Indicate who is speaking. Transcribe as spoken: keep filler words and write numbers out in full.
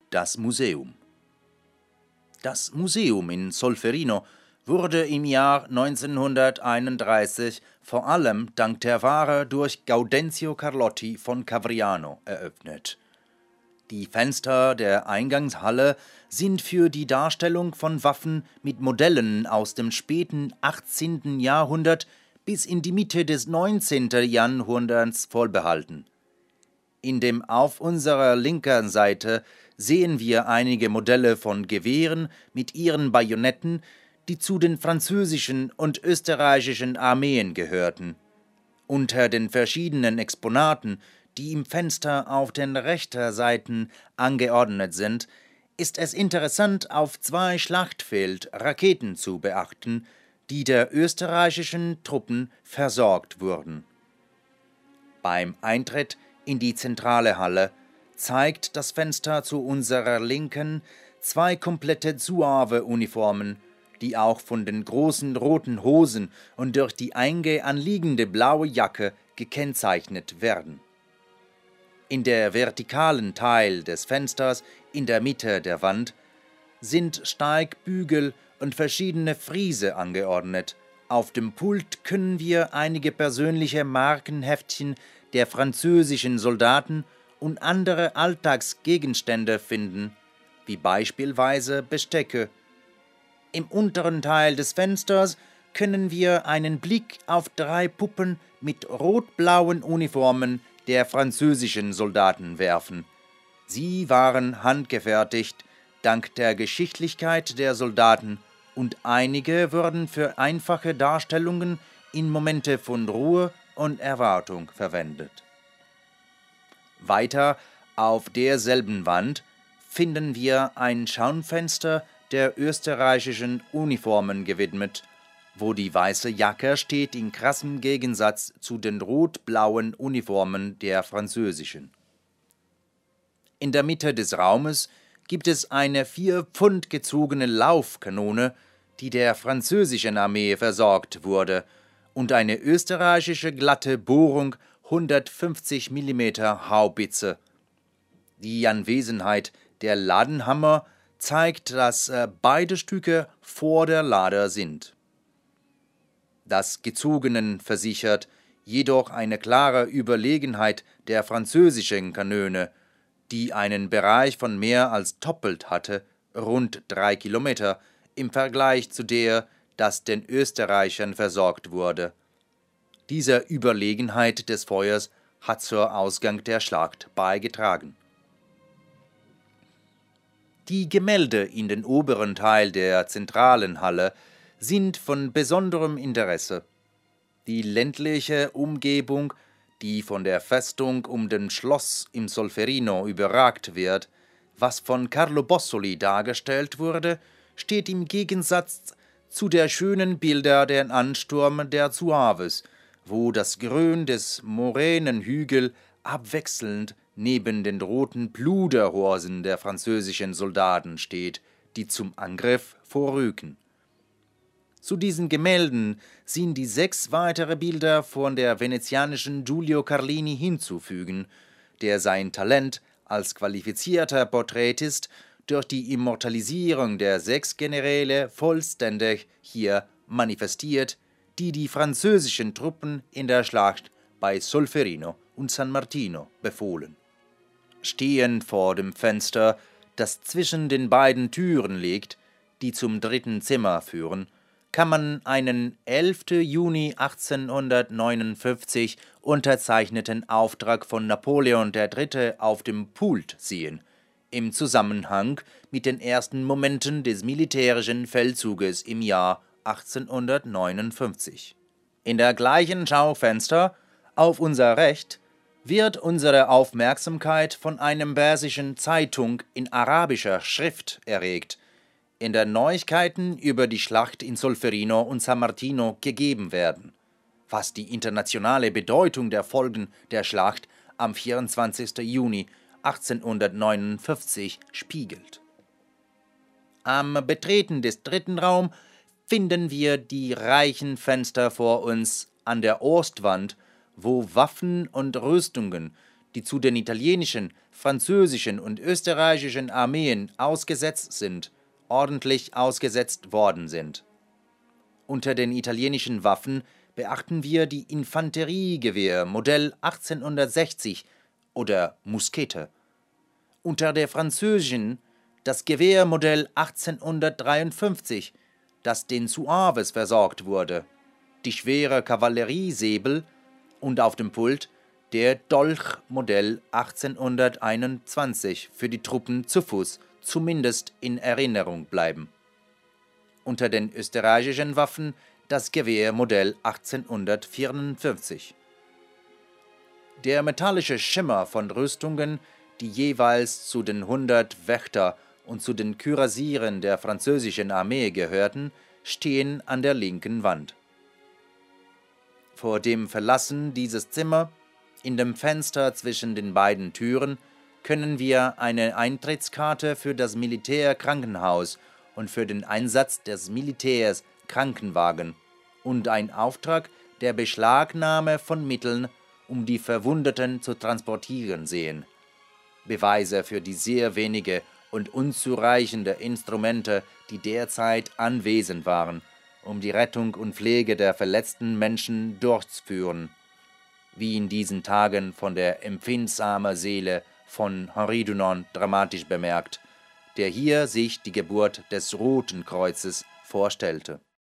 Speaker 1: Das Museum. Das Museum in Solferino wurde im Jahr neunzehnhunderteinunddreißig vor allem dank der Ware durch Gaudenzio Carlotti von Cavriano eröffnet. Die Fenster der Eingangshalle sind für die Darstellung von Waffen mit Modellen aus dem späten achtzehnten Jahrhundert bis in die Mitte des neunzehnten Jahrhunderts vorbehalten. In dem auf unserer linken Seite sehen wir einige Modelle von Gewehren mit ihren Bajonetten, die zu den französischen und österreichischen Armeen gehörten. Unter den verschiedenen Exponaten, die im Fenster auf den rechten Seiten angeordnet sind, ist es interessant, auf zwei Schlachtfeld-Raketen zu beachten, die der österreichischen Truppen versorgt wurden. Beim Eintritt in die zentrale Halle zeigt das Fenster zu unserer Linken zwei komplette Zouave-Uniformen, die auch von den großen roten Hosen und durch die enge anliegende blaue Jacke gekennzeichnet werden. In der vertikalen Teil des Fensters in der Mitte der Wand sind Steigbügel und verschiedene Friese angeordnet. Auf dem Pult können wir einige persönliche Markenheftchen der französischen Soldaten und andere Alltagsgegenstände finden, wie beispielsweise Bestecke. Im unteren Teil des Fensters können wir einen Blick auf drei Puppen mit rot-blauen Uniformen der französischen Soldaten werfen. Sie waren handgefertigt, dank der Geschichtlichkeit der Soldaten, und einige wurden für einfache Darstellungen in Momente von Ruhe und Erwartung verwendet. Weiter auf derselben Wand finden wir ein Schaufenster der österreichischen Uniformen gewidmet, wo die weiße Jacke steht in krassem Gegensatz zu den rot-blauen Uniformen der französischen. In der Mitte des Raumes gibt es eine vier Pfund gezogene Laufkanone, die der französischen Armee versorgt wurde, und eine österreichische glatte Bohrung hundertfünfzig Millimeter Haubitze. Die Anwesenheit der Ladenhammer zeigt, dass äh, beide Stücke vor der Lade sind. Das Gezogenen versichert jedoch eine klare Überlegenheit der französischen Kanone, die einen Bereich von mehr als doppelt hatte, rund drei Kilometer, im Vergleich zu der, das den Österreichern versorgt wurde. Diese Überlegenheit des Feuers hat zur Ausgang der Schlacht beigetragen. Die Gemälde in den oberen Teil der zentralen Halle sind von besonderem Interesse. Die ländliche Umgebung, die von der Festung um den Schloss im Solferino überragt wird, was von Carlo Bossoli dargestellt wurde, steht im Gegensatz zu der schönen Bilder der Ansturm der Zouaves, wo das Grün des Moränenhügel abwechselnd neben den roten Pluderhorsen der französischen Soldaten steht, die zum Angriff vorrücken. Zu diesen Gemälden sind die sechs weitere Bilder von der venezianischen Giulio Carlini hinzufügen, der sein Talent als qualifizierter Porträtist durch die Immortalisierung der sechs Generäle vollständig hier manifestiert, die die französischen Truppen in der Schlacht bei Solferino und San Martino befohlen. Stehend vor dem Fenster, das zwischen den beiden Türen liegt, die zum dritten Zimmer führen, kann man einen elften Juni achtzehnhundertneunundfünfzig unterzeichneten Auftrag von Napoleon der Dritte auf dem Pult sehen, im Zusammenhang mit den ersten Momenten des militärischen Feldzuges im Jahr achtzehnhundertneunundfünfzig. In der gleichen Schaufenster, auf unser Recht, wird unsere Aufmerksamkeit von einem persischen Zeitung in arabischer Schrift erregt, in der Neuigkeiten über die Schlacht in Solferino und San Martino gegeben werden, was die internationale Bedeutung der Folgen der Schlacht am vierundzwanzigsten Juni achtzehnhundertneunundfünfzig spiegelt. Am Betreten des dritten Raums finden wir die reichen Fenster vor uns an der Ostwand, wo Waffen und Rüstungen, die zu den italienischen, französischen und österreichischen Armeen ausgesetzt sind, ordentlich ausgesetzt worden sind. Unter den italienischen Waffen beachten wir die Infanteriegewehr Modell achtzehnhundertsechzig oder Muskete. Unter der französischen das Gewehr Modell achtzehnhundertdreiundfünfzig, das den Zouaves versorgt wurde, die schwere Kavalleriesäbel und auf dem Pult der Dolch Modell achtzehnhunderteinundzwanzig für die Truppen zu Fuß zumindest in Erinnerung bleiben. Unter den österreichischen Waffen das Gewehr Modell achtzehnhundertvierundfünfzig. Der metallische Schimmer von Rüstungen, die jeweils zu den hundert Wächter und zu den Kürassieren der französischen Armee gehörten, stehen an der linken Wand. Vor dem Verlassen dieses Zimmers, in dem Fenster zwischen den beiden Türen, können wir eine Eintrittskarte für das Militärkrankenhaus und für den Einsatz des Militärs Krankenwagen und einen Auftrag der Beschlagnahme von Mitteln, um die Verwundeten zu transportieren sehen. Beweise für die sehr wenige und unzureichende Instrumente, die derzeit anwesend waren, um die Rettung und Pflege der verletzten Menschen durchzuführen, wie in diesen Tagen von der empfindsamen Seele von Henri Dunant dramatisch bemerkt, der hier sich die Geburt des Roten Kreuzes vorstellte.